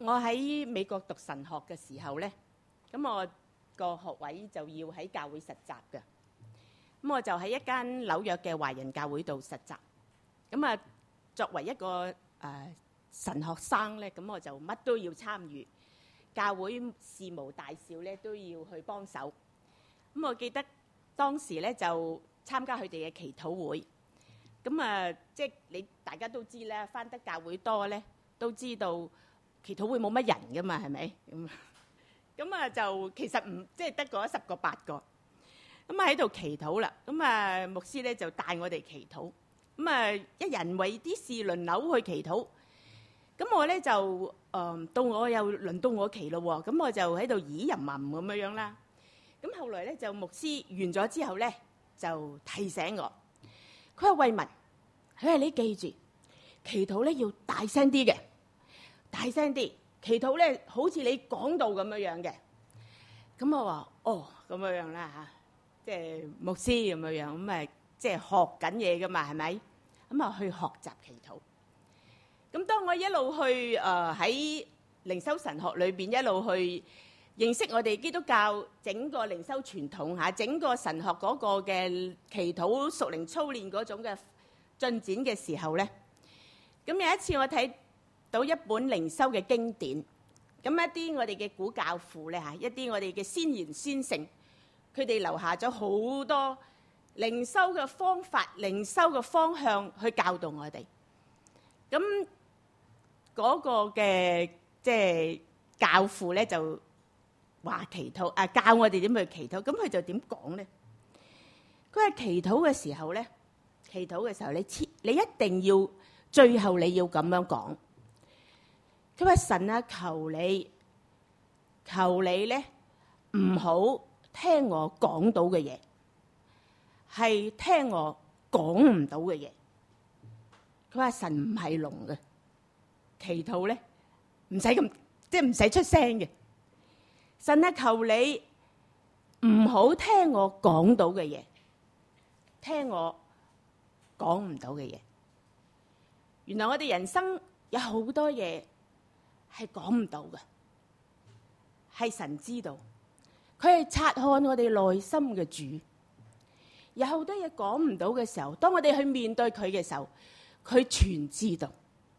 我喺美國讀神學嘅時候呢，咁我個學位就要喺教會實習嘅。咁我就喺一間紐約嘅華人教會度實習。咁啊，作為一個神學生呢，咁我就乜都要參與，教會事務大小呢都要去幫手。咁我記得當時呢就參加佢哋嘅祈禱會。咁啊，即係大家都知啦，返得教會多呢，都知道祈禱會冇乜人噶嘛，係咪？咁啊就其實唔即係得嗰10個8個。咁啊喺度祈禱啦。咁啊牧師咧就帶我哋祈禱。咁啊一人為啲事輪流去祈禱。咁我咧就到我又輪到我祈咯喎。咁我就喺度咦吟吟咁樣啦。咁後來咧就牧師完咗之後咧就提醒我，佢話慧雯，佢話你記住祈禱咧要大聲啲嘅，大聲啲祈禱咧好似你講道咁樣嘅。咁我話哦咁樣啦嚇，即係牧師咁樣，咁啊即係學緊嘢噶嘛，係咪？咁啊去學習祈禱。咁當我一路去喺靈修神學裏邊一路去認識我哋基督教整個靈修傳統嚇，整個神學嗰個嘅祈禱屬靈操練嗰種嘅進展嘅時候咧，咁有一次我睇到一本靈修嘅經典，咁一啲我哋嘅古教父咧嚇，一啲我哋嘅先賢先聖，佢哋留下咗好多靈修嘅方法、靈修嘅方向去教導我哋。咁嗰個嘅即係教父咧就話祈禱教我哋點去祈禱。咁佢就點講咧？佢話祈禱嘅時候咧，你一定要最後你要咁樣講。佢話神啊，求你咧唔好聽我講到嘅嘢，係聽我講唔到嘅嘢。佢話神唔係聾嘅，祈禱咧唔使咁即係唔使出聲嘅。神啊，求你唔好聽我講到嘅嘢，聽我講唔到嘅嘢。原來我哋人生有好多嘢係講唔到嘅，係神知道，佢係察看我哋內心嘅主。有好多嘢講唔到嘅時候，當我哋去面對佢嘅時候，佢全知道。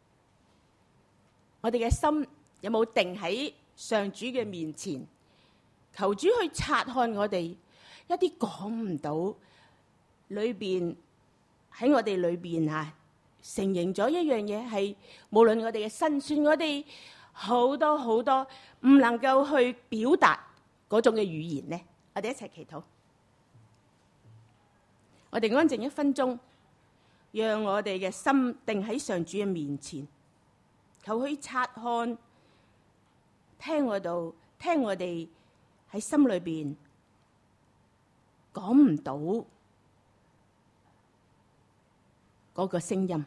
我哋嘅心有冇定喺上主嘅面前，求主去察看我哋一啲講唔到裏邊，喺我哋裏邊承認咗一樣嘢，係無論我哋嘅辛酸，我哋好多好多唔能夠去表達嗰種嘅語言呢。我哋一齊祈禱，我哋安靜1分鐘，讓我哋嘅心定喺上主嘅面前，求佢察看，聽我哋喺心裏邊講唔到嗰個聲音。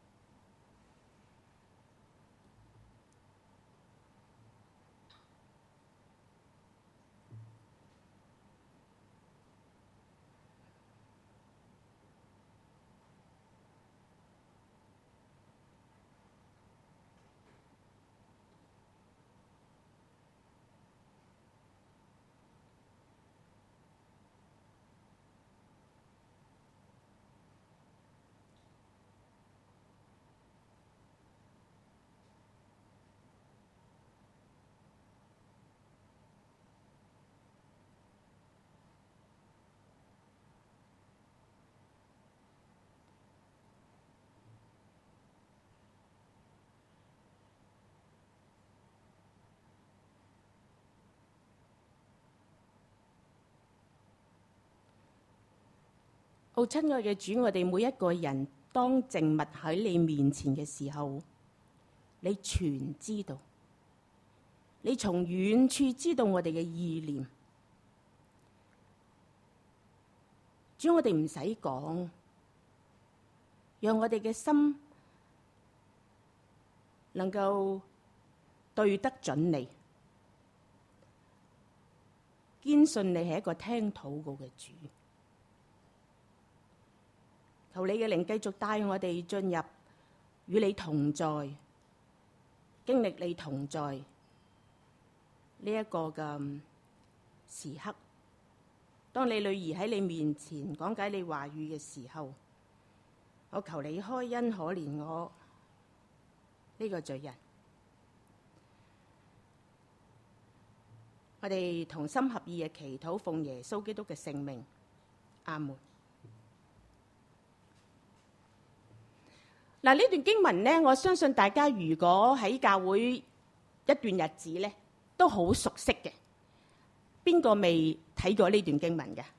好親愛嘅主，我哋每一個人當靜默喺你面前嘅時候，你全知道，你從遠處知道我哋嘅意念。主，我哋唔使講，讓我哋嘅心能夠對得準你，堅信你係一個聽禱告嘅主。求你嘅靈繼續帶我哋進入與你同在、 經歷你同在呢一個嘅時刻。當你女兒喺你面前講解你話語嘅時候，我求你開恩可憐我呢個罪人。我哋同心合意嘅祈禱，奉耶穌基督嘅聖名，阿門。嗱，呢段經文呢，我相信大家如果喺教會一段日子呢，都好熟悉嘅。邊個未睇過呢段經文嘅？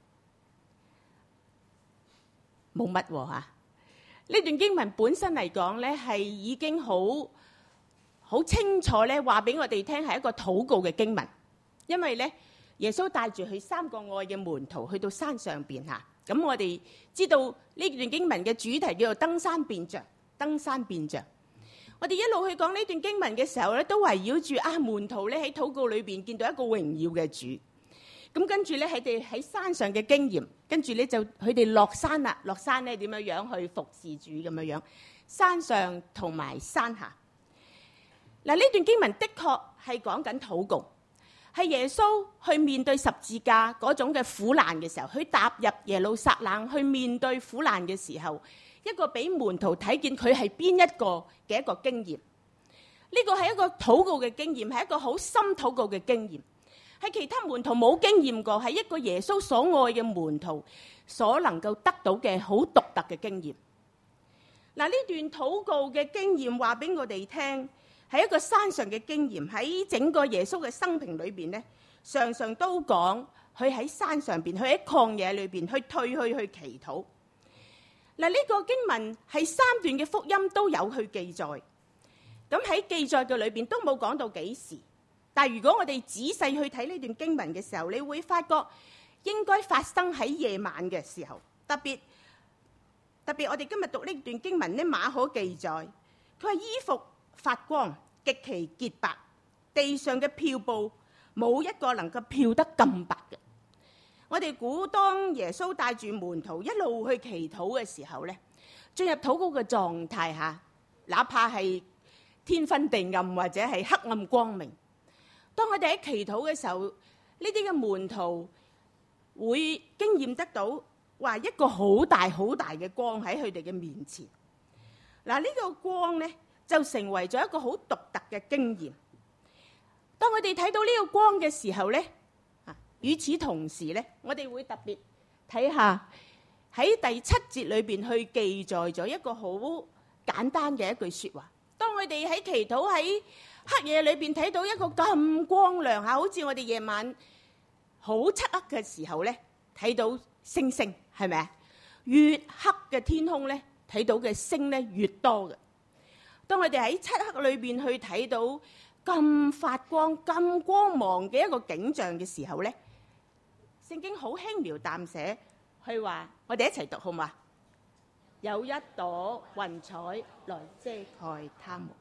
冇乜喎嚇。呢段經文本身嚟講呢，係已經好清楚呢話俾我哋聽係一個禱告嘅經文。因為呢，耶穌帶住佢3個愛嘅門徒去到山上邊嚇。咁我哋知道呢段經文嘅主題叫做登山變像。登山變像，我哋一路去講呢段經文嘅時候咧，都圍繞住門徒咧喺禱告裏邊見到一個榮耀嘅主。咁跟住咧，佢哋喺山上嘅經驗，跟住咧就佢哋落山啦。落山咧點樣樣去服侍主咁樣樣？山上同埋山下。嗱，呢段經文的確係講緊禱告，係耶穌去面對十字架嗰種嘅苦難嘅時候，佢踏入耶路撒冷去面對苦難嘅時候，一個俾門徒睇見佢係邊一個嘅一個經驗。呢個係一個禱告嘅經驗，係一個好深禱告嘅經驗，係其他門徒冇經驗過，係一個耶穌所愛嘅門徒所能夠得到嘅好獨特嘅經驗。嗱，呢段禱告嘅經驗話俾我哋聽，係一個山上嘅經驗。喺整個耶穌嘅生平裏邊呢，常常都講佢喺山上邊，佢喺曠野裏邊去退去祈禱。嗱，呢個經文係3段嘅福音都有去記載，咁喺記載嘅裏邊都冇講到幾時。但係如果我哋仔細去睇呢段經文嘅時候，你會發覺應該發生喺夜晚嘅時候。特別我哋今日讀呢段經文呢，馬可記載，佢話衣服發光，極其潔白，地上嘅漂布冇一個能夠漂得咁白嘅。我哋估當耶穌帶住門徒一路去祈禱嘅時候呢，進入禱告嘅狀態下，哪怕係天昏地暗或者係黑暗光明，當我哋喺祈禱嘅時候，呢啲嘅門徒會經驗得到話一個好大好大嘅光喺佢哋嘅面前。嗱，呢個光呢，就成為咗一個好獨特嘅經驗。當我哋睇到呢個光嘅時候呢，與此同時呢，我哋會特別睇下喺第7節裏邊去記載咗一個好簡單嘅一句說話。當我哋喺祈禱喺黑夜裏邊睇到一個咁光亮吓，好似我哋夜晚好漆黑嘅時候呢，睇到星星，係咪啊？越黑嘅天空呢，睇到嘅星呢越多嘅。當我哋喺漆黑裏邊去睇到咁發光、咁光芒嘅一個景象嘅時候呢，聖經好輕描淡寫，去話我哋一齊讀好嘛？有一朵雲彩來遮蓋他們，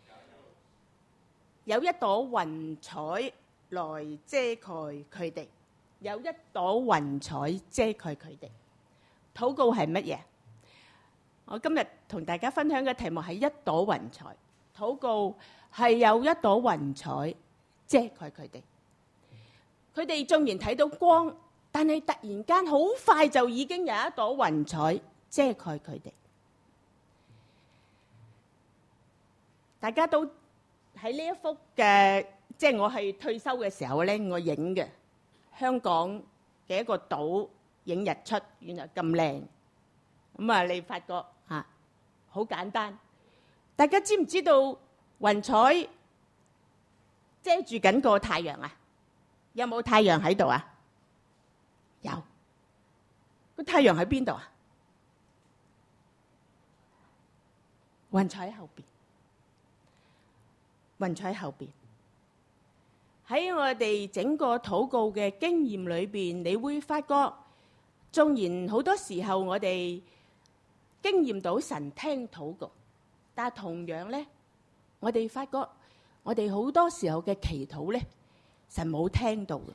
有一朵雲彩來遮蓋佢哋，有一朵雲彩遮蓋佢哋。禱告係乜嘢？我今日同大家分享嘅題目係一朵雲彩。禱告係有一朵雲彩遮蓋佢哋。佢哋縱然睇到光，但係突然間好快就已經有一朵雲彩遮蓋佢哋。大家都喺呢一幅嘅，即係我係退休嘅時候咧，我影嘅香港嘅一個島影日出，原來咁靚。咁啊，你發覺嚇好簡單。大家知唔知道雲彩遮住緊個太陽啊？有冇太陽喺度啊？有。個太陽喺邊度啊？雲彩後邊。雲彩後邊。喺我哋整個禱告嘅經驗裏邊，你會發覺，縱然好多時候我哋經驗到神聽禱告，但係同樣咧，我哋發覺我哋好多時候嘅祈禱咧，神冇聽到嘅。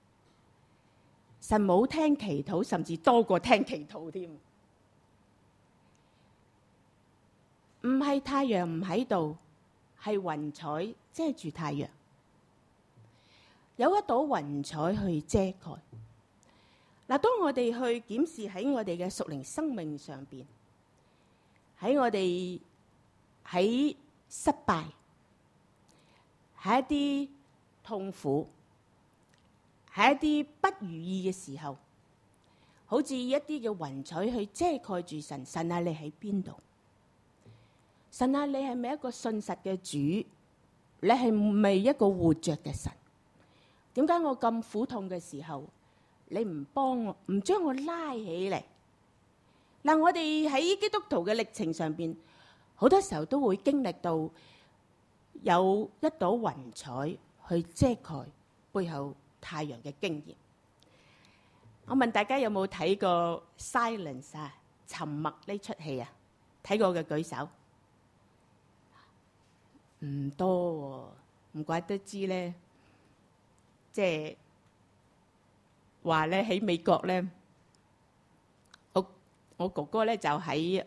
神冇聽祈禱，甚至多過聽祈禱添。唔係太陽唔喺度， 係雲彩遮住太陽，有一朵雲彩去遮蓋。嗱，當我哋去檢視喺我哋嘅屬靈生命上邊，喺我哋喺失敗，喺一啲痛苦，喺一啲不如意嘅時候，好似一啲嘅雲彩去遮蓋住神。神啊，你喺邊度？神啊，你係咪一個信實嘅主？你係咪一個活着嘅神？點解我咁苦痛嘅時候，你唔幫我，唔將我拉起嚟？嗱，我哋喺基督徒嘅歷程上邊，好多時候都會經歷到有一朵雲彩去遮蓋背後太陽嘅經驗。我問大家有冇睇過 Silence 啊？沉默呢出戲啊？睇過嘅舉手。唔多喎，唔怪得知咧，即係話咧喺美國咧，我哥哥咧就喺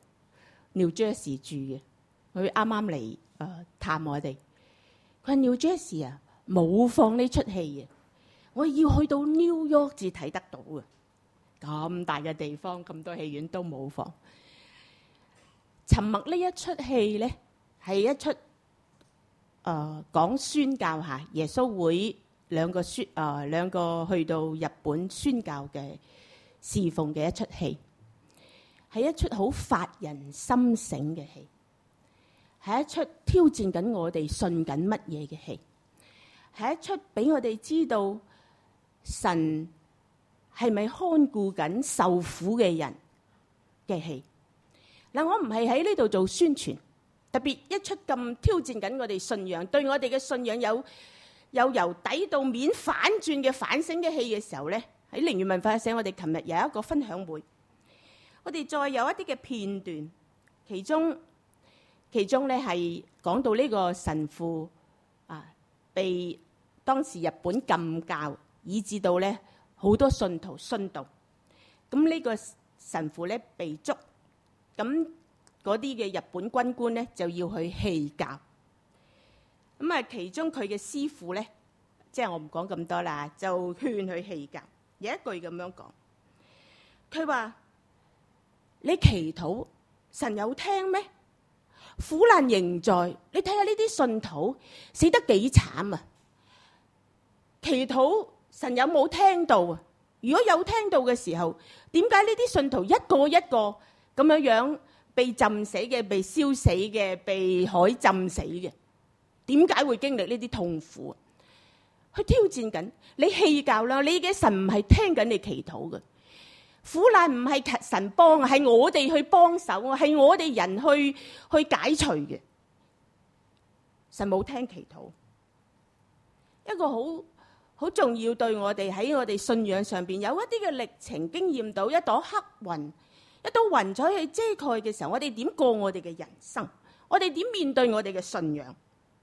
New Jersey 住嘅，佢啱啱嚟探我哋。佢話 New Jersey 啊，冇放呢出戲啊，我要去到 New York 至睇得到啊！咁大嘅地方，咁多戲院都冇放。沉默呢一出戲咧，係一出講宣教下耶穌會兩個去到日本宣教嘅侍奉嘅一出戲，係一出好發人心醒嘅戲，係一出挑戰緊我哋信緊乜嘢嘅戲，係一出俾我哋知道神係咪看顧緊受苦嘅人嘅戲。嗱，我唔係喺呢度做宣傳。特別一出咁挑戰緊我哋信仰，對我哋嘅信仰有由底到面反轉嘅反省嘅戲嘅時候咧，喺靈園文化社，我哋琴日有一個分享會，我哋再有一啲嘅片段，其中咧係講到呢個神父被當時日本禁教，以致到咧好多信徒殉道。咁呢個神父咧被捉，咁嗰啲嘅日本軍官咧就要去棄教，咁啊其中佢嘅師傅咧，即係我唔講咁多啦，就勸佢棄教。有一句咁樣講，佢話：你祈禱神有聽咩？苦難仍在，你睇下呢啲信徒死得幾慘啊！祈禱神有冇聽到啊？如果有聽到嘅時候，點解呢啲信徒一個一個咁樣被浸死嘅、被燒死嘅、被海浸死嘅，點解會經歷呢啲痛苦啊？去挑戰緊你棄教啦！你嘅神唔係聽緊你祈禱嘅，苦難唔係神幫啊，係我哋去幫手啊，係我哋人去解除嘅。神冇聽祈禱，一個好重要，對我哋喺我哋信仰上邊有一啲嘅歷程經驗到一朵黑雲。一朵雲彩去遮蓋嘅時候，我哋點過我哋嘅人生？我哋點面對我哋嘅信仰？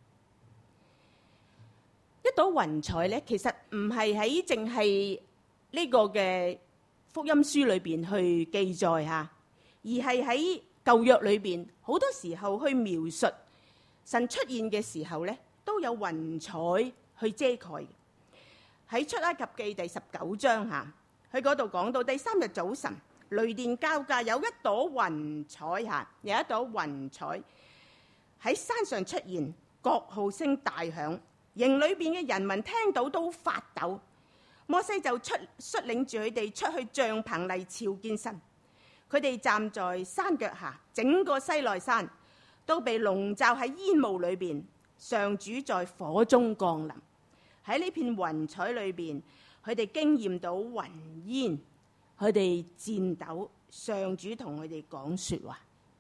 一朵雲彩咧，其實唔係喺淨係呢個嘅福音書裏邊去記載嚇，而係喺舊約裏邊好多時候去描述神出現嘅時候咧，都有雲彩去遮蓋。喺出埃及記第19章嚇，喺嗰度講到第3日早晨，雷電交加，有一朵雲彩嚇，有一朵雲彩喺山上出現，國號聲大響，營裏邊嘅人民聽到都發抖。摩西就率領住佢哋出去帳篷嚟朝見神。佢哋站在山腳下，整個西奈山都被籠罩喺煙霧裏邊。上主在火中降臨，喺呢片雲彩裏邊，佢哋經驗到雲煙。佢哋顫抖，上主同佢哋講說話。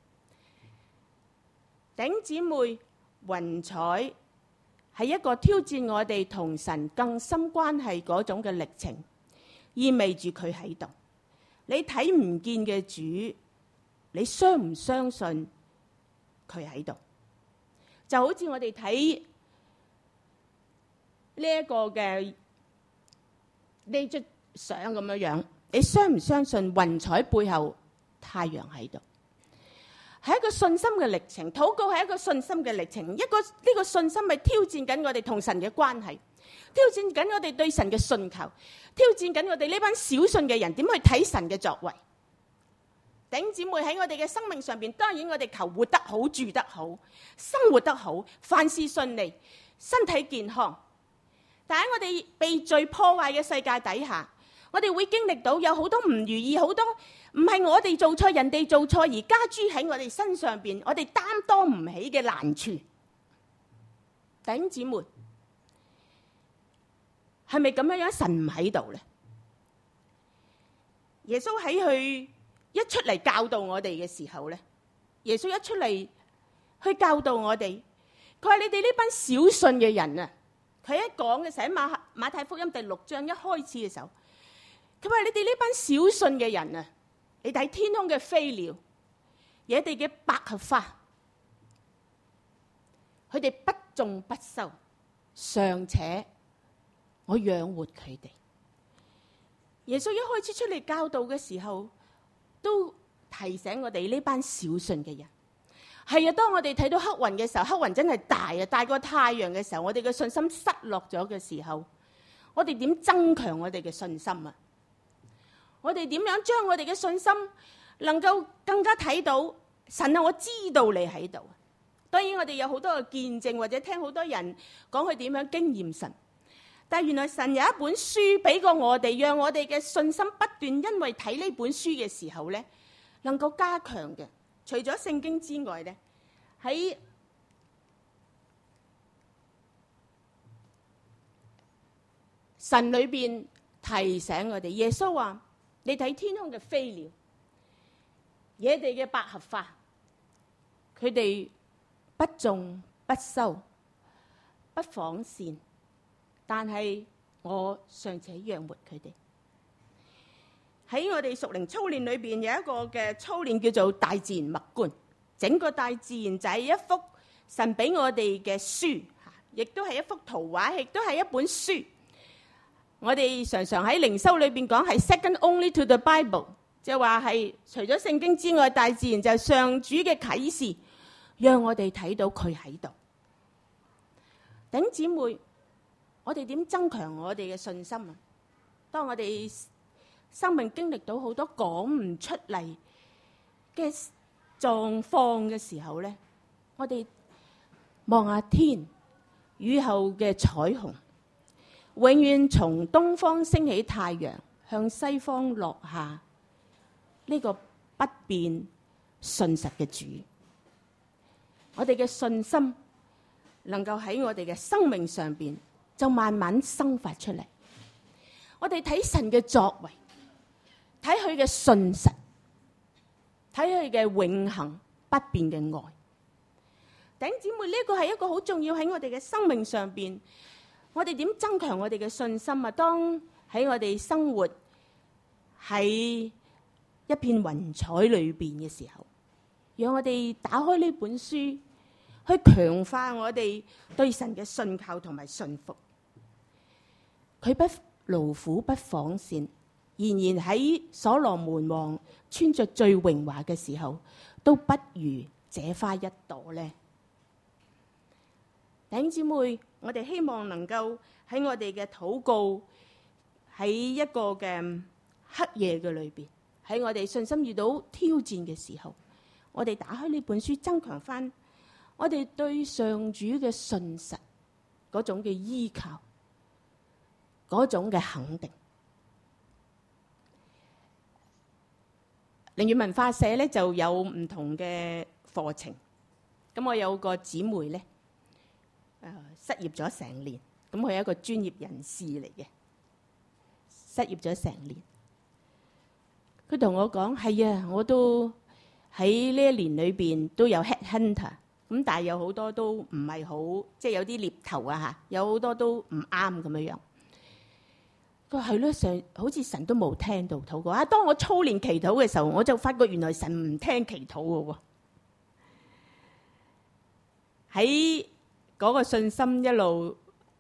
弟兄姊妹，雲彩係一個挑戰我哋同神更深關係嗰種嘅歷程，意味住佢喺度。你睇唔見嘅主，你相唔相信佢喺度？就好似我哋睇呢一個嘅呢張相咁樣樣。你相唔相信雲彩背後太陽喺度？ 係一個信心嘅歷程，禱告係一個信心嘅歷程，呢個信心係挑戰緊我哋同神嘅關係，挑戰緊我哋對神嘅信求，挑戰緊我哋呢班小信嘅人點去睇神嘅作為。弟兄姊妹，喺我哋嘅生命上邊，當然我哋求活得好、住得好、生活得好，凡事順利，身體健康。但喺我哋被罪破壞嘅世界底下，我哋會經歷到有好多唔如意，好多唔係我哋做錯，人哋做錯而加諸喺我哋身上邊，我哋擔當唔起嘅難處。弟兄姊妹，係咪咁樣神唔喺度呢？耶穌喺佢一出嚟教導我哋嘅時候呢，耶穌一出嚟去教導我哋，佢話你哋呢班小信嘅人啊，佢一講嘅時候喺馬太福音第6章一開始嘅時候，佢話你哋呢班小信嘅人啊，你睇天空嘅飛鳥，野地嘅百合花，佢哋不種不收，尚且我養活佢哋。耶穌一開始出嚟教導嘅時候，都提醒我哋呢班小信嘅人，係啊，當我哋睇到黑雲嘅時候，黑雲真係大啊，大過太陽嘅時候，我哋嘅信心失落咗嘅時候，我哋點增強我哋嘅信心啊？我哋點樣將我哋嘅信心能夠更加睇到神啊，我知道你喺度。當然我哋有好多嘅見證，或者聽好多人講佢點樣經驗神，但係原來神有一本書俾過我哋，讓我哋嘅信心不斷因為睇呢本書嘅時候呢，能夠加強嘅。除咗聖經之外呢，喺神裏邊提醒我哋，耶穌話你睇天空嘅飛鳥，野地嘅百合花，佢哋不種不收不紡線，但係我尚且養活佢哋。喺我哋屬靈操練裏邊有一個嘅操練叫做大自然默觀，整個大自然就係一幅神俾我哋嘅書，亦都係一幅圖畫，亦都係一本書。我哋常常喺靈修裏邊講係 second only to the Bible， 就話係除咗聖經之外，大自然就係上主嘅啟示，讓我哋睇到佢喺度。弟兄姊妹，我哋點增強我哋嘅信心啊？當我哋生命經歷到好多講唔出嚟嘅狀況嘅時候呢，我哋望下天，雨後嘅彩虹，永遠從東方升起太陽，向西方落下呢個不變信實嘅主。我哋嘅信心能夠喺我哋嘅生命上邊就慢慢生發出嚟。我哋睇神嘅作為，睇佢嘅信實，睇佢嘅永恆不變嘅愛。弟兄姊妹，呢個係一個好重要喺我哋嘅生命上邊，我哋點增強我哋嘅信心啊？當喺我哋生活喺一片雲彩裏邊嘅時候，讓我哋打開呢本書，去強化我哋對神嘅信靠同埋信服。佢不勞苦不紡線，然而喺所羅門王穿着最榮華嘅時候，都不如這花一朵呢。弟兄姊妹，我哋希望能夠喺我哋嘅禱告，喺一個嘅黑夜嘅裏邊，喺我哋信心遇到挑戰嘅時候，我哋打開呢本書，增強翻我哋對上主嘅信實嗰種嘅依靠，嗰種嘅肯定。靈悅文化社咧就有唔同嘅課程，咁我有個姊妹咧，失業咗成年，咁佢係一個專業人士嚟嘅，失業咗成年。佢同我講：係啊，我都喺呢一年裏邊都有 headhunter， 咁但係有好多都唔係好，即係有啲獵頭啊嚇，有好多都唔啱咁樣樣。佢話係咯，好似神都冇聽到禱告啊！當我操練祈禱嘅時候，我就發覺原來神唔聽祈禱嘅喎。喺嗰個信心一路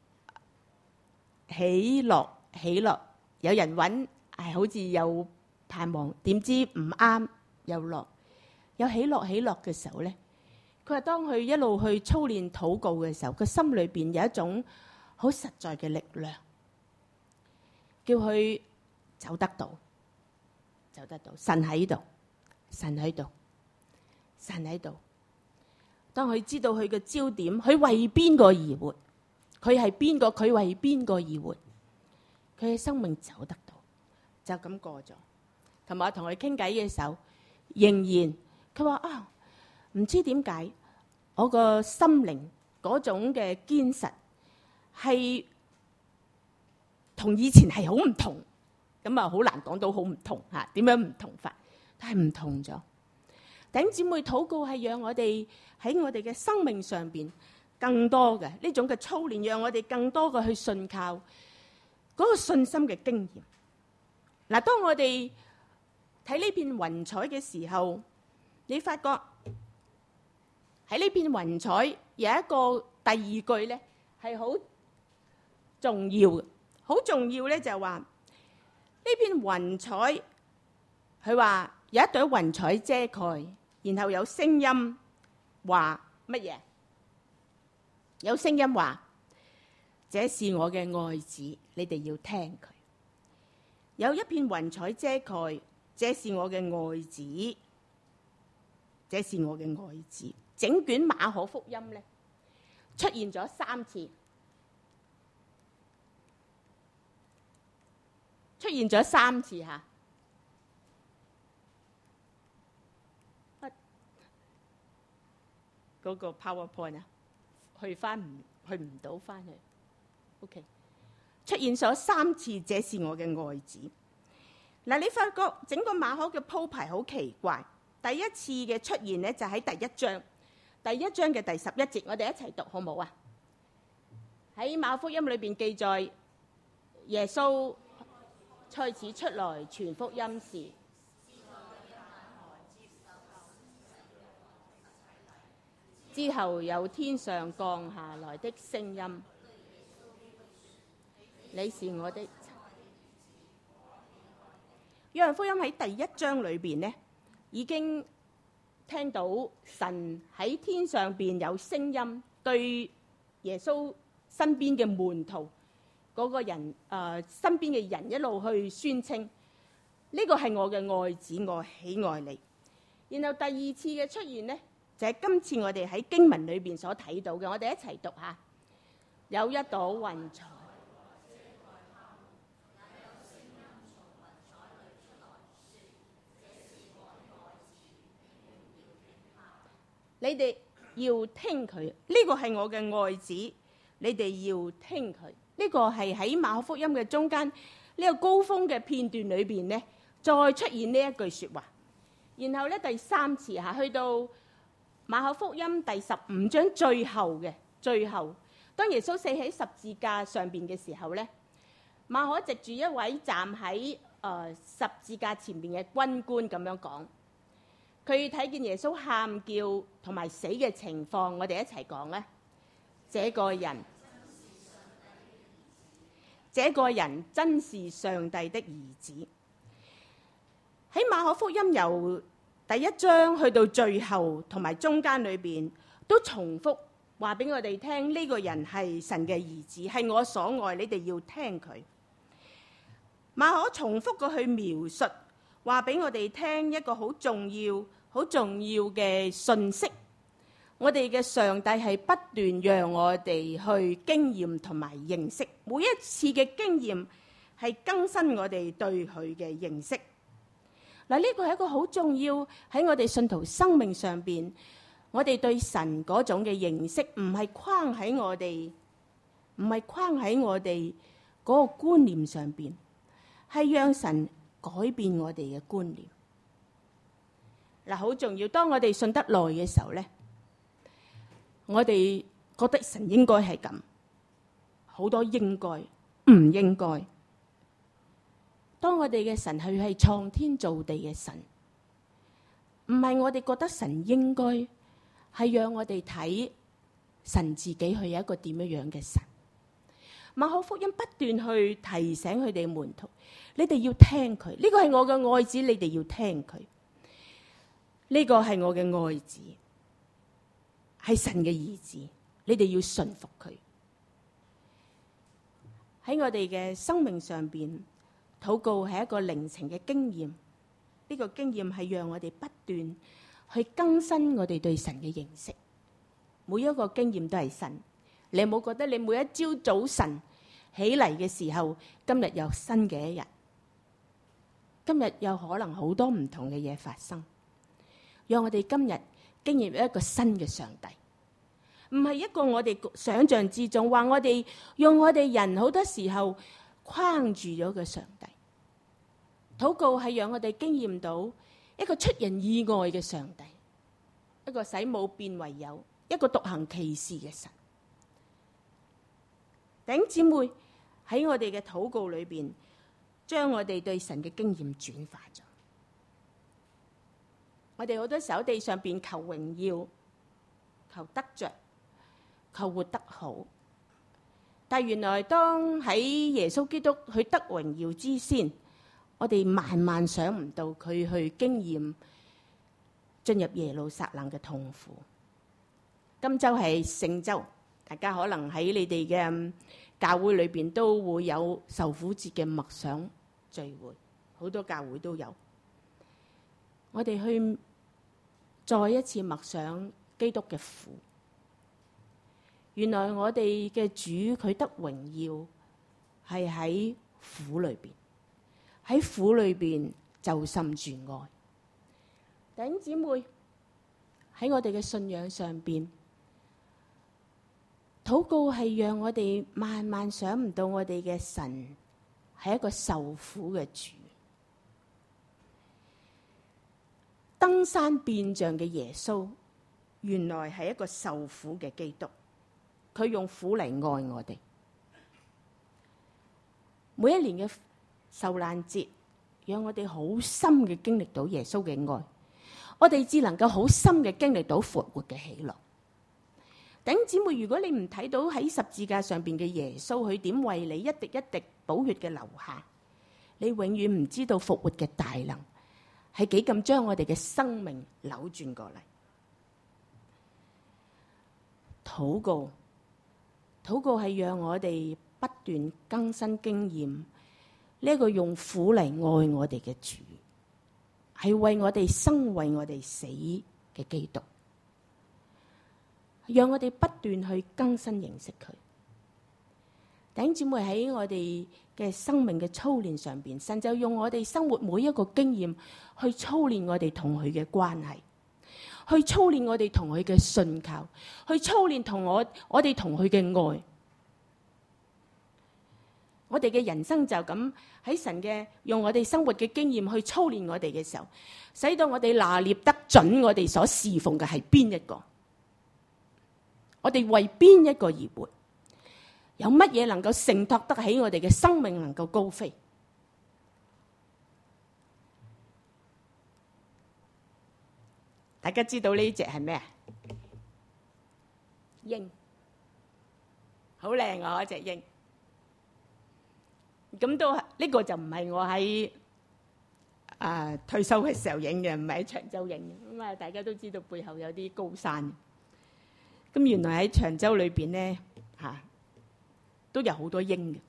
起落，有人揾，好似有盼望，點知唔啱又落， 有喜樂嘅時候咧，佢話當佢一路去操練禱告嘅時候，佢心裏邊有一種好實在嘅力量，叫佢走得到。神喺度，神喺度，神喺度。當佢知道佢嘅焦點，佢為邊個而活？佢係邊個？佢為邊個而活？佢嘅生命走得到，就咁過咗。同埋我同佢傾偈嘅時候，仍然佢話啊，唔知點解我個心靈嗰種嘅堅實係同以前係好唔同。咁啊，好難講到好唔同嚇，點樣唔同法？但係唔同咗。弟兄姊妹，禱告係讓我哋喺我哋嘅生命上邊更多嘅呢種嘅操練，讓我哋更多嘅去信靠嗰個信心嘅經驗。嗱，當我哋睇呢片雲彩嘅時候，你發覺喺呢片雲彩有一個第二句咧係好重要嘅，好重要咧就係話。呢片雲彩，佢話有一朵雲彩遮蓋，然後有聲音話乜嘢？有聲音話：這是我嘅愛子，你哋要聽佢。有一片雲彩遮蓋，這是我嘅愛子，這是我嘅愛子。整卷馬可福音咧出現咗3次。出現咗3次嚇，嗰個 PowerPoint 啊，去唔到翻去。OK， 出現咗3次，這是我嘅愛子。嗱，你發覺整個馬可嘅鋪排好奇怪。第一次嘅出現咧就喺第1章，第1章嘅第11節，我哋一齊讀好冇啊？喺馬可福音裏邊記載，耶穌開始出來傳福音時，之後有天上降下來的聲音：你是我的。約翰福音喺第1章裏邊呢，已經聽到神喺天上邊有聲音對耶穌身邊嘅門徒。嗰個人身邊嘅人一路去宣稱呢個係我嘅愛子，我喜愛你。然後第2次嘅出現呢，就係今次我哋喺經文裏邊所睇到嘅，我哋一齊讀下。有一朵雲彩，你哋要聽佢，呢個係我嘅愛子，你哋要聽佢。呢個係喺馬可福音嘅中間呢個高峰嘅片段裏邊呢，再出現呢一句説話。然後咧第3次嚇，去到馬可福音第15章最後，當耶穌死喺十字架上邊嘅時候咧，馬可藉住一位站喺十字架前邊嘅軍官咁樣講，佢睇見耶穌喊叫同埋死嘅情況，我哋一齊講咧，這個人真是上帝的兒子。喺馬可福音由第1章去到最後同埋中間裏邊，都重複話俾我哋聽，呢個人係神嘅兒子，係我所愛，你哋要聽佢。馬可重複過去描述，話俾我哋聽一個好重要嘅信息。我哋嘅上帝係不斷讓我哋去經驗同埋認識，每一次嘅經驗係更新我哋對佢嘅認識。嗱，呢個係一個好重要喺我哋信徒生命上邊，我哋對神嗰種嘅認識唔係框喺我哋嗰個觀念上邊，係讓神改變我哋嘅觀念。嗱，好重要。當我哋信得耐嘅時候咧，我哋覺得神應該係咁，好多應該唔應該。當我哋嘅神係創天造地嘅神，唔係我哋覺得神應該，係讓我哋睇神自己係一個點樣嘅神。馬可福音不斷去提醒佢哋門徒，你哋要聽佢，呢個係我嘅愛子，你哋要聽佢。 呢個係我嘅愛子，係神嘅兒子，你哋要順服佢。喺我哋嘅生命上邊，禱告係一個靈情嘅經驗。呢個經驗係讓我哋不斷去更新我哋對神嘅認識。每一個經驗都係新。你有冇覺得你每一朝早晨起嚟嘅時候，今日有新嘅一日？今日有可能好多唔同嘅嘢發生，讓我哋今日經驗一個新嘅上帝。唔係一個我哋想象之中，話我哋用我哋人好多時候框住咗嘅上帝。禱告係讓我哋經驗到一個出人意外嘅上帝，一個使冇變為有，一個獨行奇事嘅神。弟兄姊妹，喺我哋嘅禱告裏邊，將我哋對神嘅經驗轉化咗。我哋好多時候地上邊求榮耀、求得着、求活得好，但原來當喺耶穌基督去得榮耀之先，我哋萬萬想唔到佢去經驗進入耶路撒冷嘅痛苦。今周係聖周，大家可能喺你哋嘅教會裏邊都會有受苦節嘅默想聚會，好多教會都有。我哋去再一次默想基督嘅苦。原來我哋嘅主佢得榮耀係喺苦裏邊，喺苦裏邊就甚住愛。弟兄姊妹，喺我哋嘅信仰上邊，禱告係讓我哋萬萬想唔到我哋嘅神係一個受苦嘅主。登山變像嘅耶穌，原來係一個受苦嘅基督。佢用苦嚟愛我哋。每一年嘅受難節，讓我哋好深嘅經歷到耶穌嘅愛，我哋只能夠好深嘅經歷到復活嘅喜樂。弟兄姊妹，如果你唔睇到喺十字架上邊嘅耶穌，佢點為你一滴一滴寶血嘅流下，你永遠唔知道復活嘅大能係幾咁將我哋嘅生命扭轉過嚟。禱告係讓我哋不斷更新經驗，呢個用苦嚟愛我哋嘅主，係為我哋生為我哋死嘅基督，讓我哋不斷去更新認識佢。弟兄姊妹，喺我哋嘅生命嘅操練上邊，神就用我哋生活每一個經驗去操練我哋同佢嘅關係，去操練我哋同佢嘅信靠，去操練我哋同佢嘅愛。我哋嘅人生就咁喺神嘅用我哋生活嘅經驗去操練我哋嘅時候，使到我哋拿捏得準我哋所侍奉嘅係邊一個，我哋為邊一個而活，有乜嘢能夠承托得起我哋嘅生命能夠高飛。大家知道呢隻係咩啊？鷹，好靚啊！嗰隻鷹。咁都呢個就唔係我喺退休嘅時候影嘅，唔係喺長洲影嘅。咁啊，大家都知道背後有啲高山。咁原來喺長洲裏邊咧都有好多鷹嘅。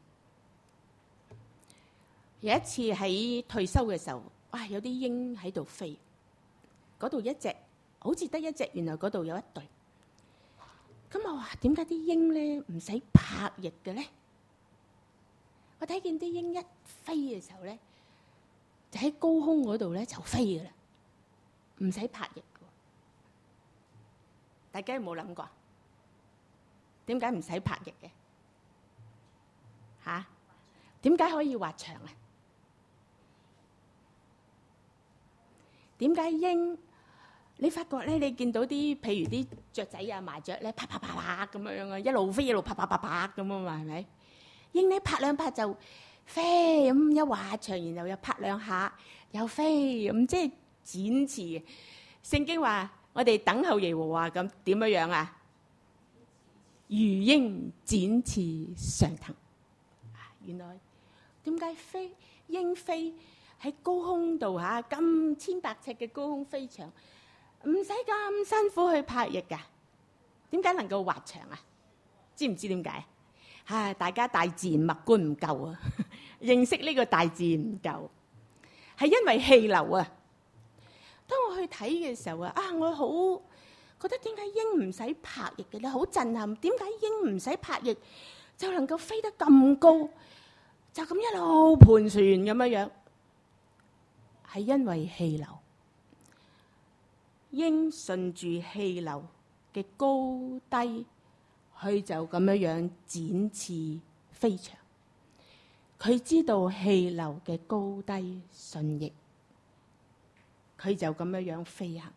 有一次喺退休嘅時候，哇！有啲鷹喺度飛，嗰度一隻，好似得一隻，原來嗰度有一對。咁我話點解啲鷹咧唔使拍翼嘅咧？我睇見啲鷹一飛嘅時候咧，就喺高空嗰度咧就飛㗎啦，唔使拍翼嘅。大家有冇諗過點解唔使拍翼嘅？嚇？點解可以滑翔啊？點解鷹？你發覺咧，你見到啲譬如啲雀仔啊、麻雀咧，啪啪啪啪咁樣啊，一路飛一路啪啪啪啪咁啊嘛，係咪？鷹咧拍兩拍就飛咁，一滑翔，然後又拍兩下又飛咁，即係展翅。聖經話我哋等候耶和華咁點樣樣啊？如鷹展翅上騰。原來點解鷹飛喺高空度咁千百尺嘅高空飛翔， 唔使咁辛苦去拍翼㗎。點解能夠滑翔啊？知唔知點解？大家大自然默觀唔夠啊，認識呢個大自然唔夠，係因為氣流啊。當我去睇嘅時候我好覺得點解鷹唔使拍翼嘅咧？好震撼！點解鷹唔使拍翼就能夠飛得咁高，就咁一路盤旋咁樣？係因為氣流，鷹順住氣流嘅高低，佢就咁樣展翅飛翔。佢知道氣流嘅高低順逆，佢就咁樣飛行。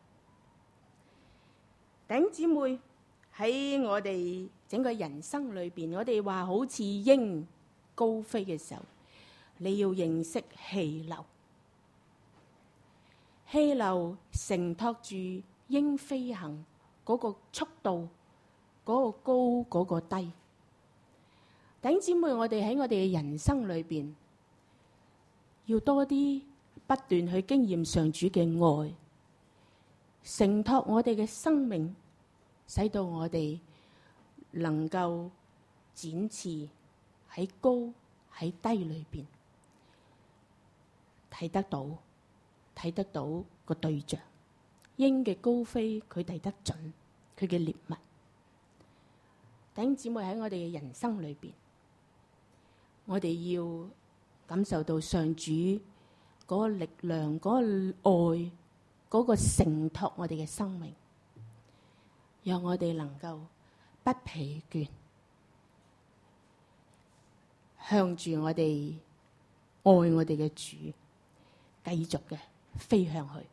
弟兄姊妹，喺我哋整個人生裏邊，我哋話好似鷹高飛嘅時候，你要認識氣流。氣流承托住鷹飛行嗰個速度，嗰個高，嗰個低。弟兄姊妹，我哋喺我哋嘅人生裏邊，要多啲不斷去經驗上主嘅愛，承托我哋嘅生命，使到我哋能夠展翅喺高喺低裏邊，睇得到個對象。鷹嘅高飛，佢睇得準佢嘅獵物。弟兄姊妹，喺我哋嘅人生裏邊，我哋要感受到上主嗰個力量、嗰個愛、嗰個承托我哋嘅生命，讓我哋能夠不疲倦，向住我哋愛我哋嘅主，繼續嘅飛向去。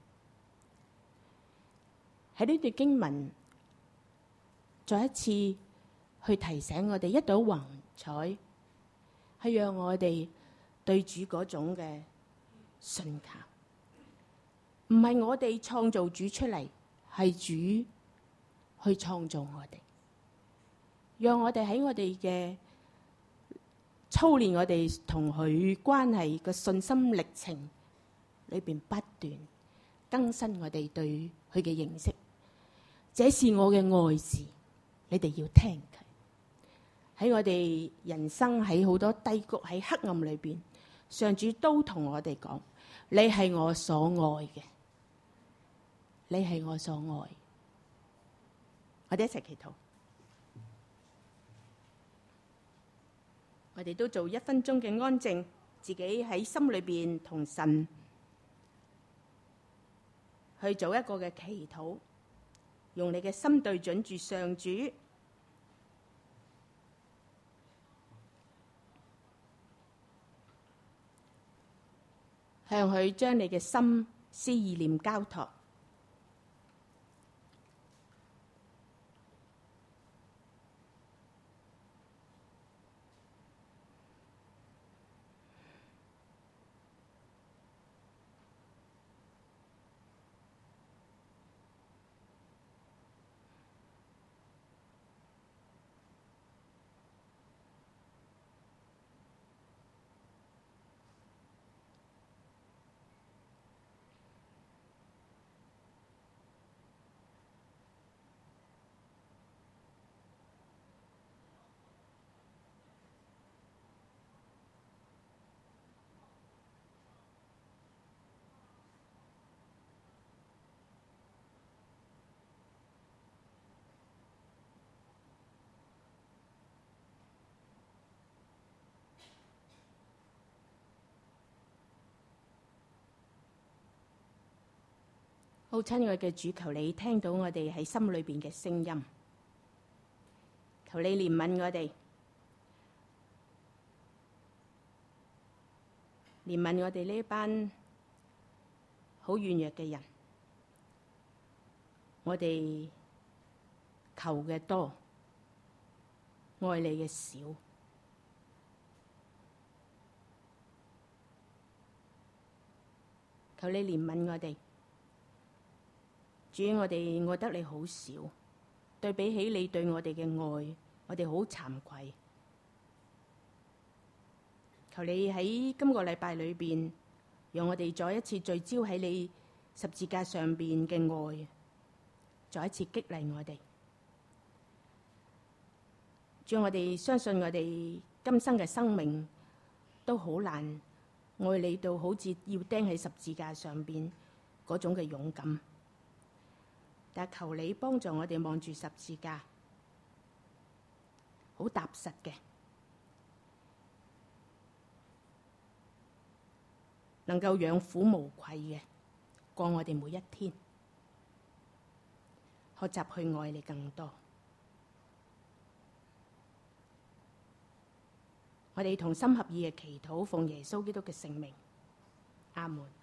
喺呢段經文，再一次去提醒我哋，一睹雲彩係讓我哋對主嗰種嘅信靠，唔係我哋創造主出嚟，係主去創造我哋，讓我哋喺我哋嘅操練我哋同佢關係嘅信心歷程裏邊，不斷更新我哋對佢嘅認識。這是我嘅愛子，你哋要聽佢。喺我哋人生喺好多低谷喺黑暗裏邊，上主都同我哋講：你係我所愛嘅，你係我所愛。我哋一齊祈禱，我哋都做1分鐘嘅安靜，自己喺心裏邊同神去做一個嘅祈禱，用你嘅心對準住上主，向佢將你嘅心思意念交託。好親愛嘅主，求你聽到我哋喺心裏邊嘅聲音，求你憐憫我哋，憐憫我哋呢班好軟弱嘅人，我哋求嘅多，愛你嘅少，求你憐憫我哋。主，我哋愛得你好少，對比起你對我哋嘅愛，我哋好慚愧。求你喺今個禮拜裏邊，讓我哋再一次聚焦喺你十字架上邊嘅愛， 再一次激勵我哋。主，我哋相信我哋今生嘅生命都好難愛你到好似要釘喺十字架上邊嗰種嘅勇敢，但求你幫助我哋望住十字架，好踏實嘅，能夠養虎無愧嘅過我哋每一天，學習去愛你更多。我哋同心合意嘅祈禱，奉耶穌基督嘅聖名，阿門。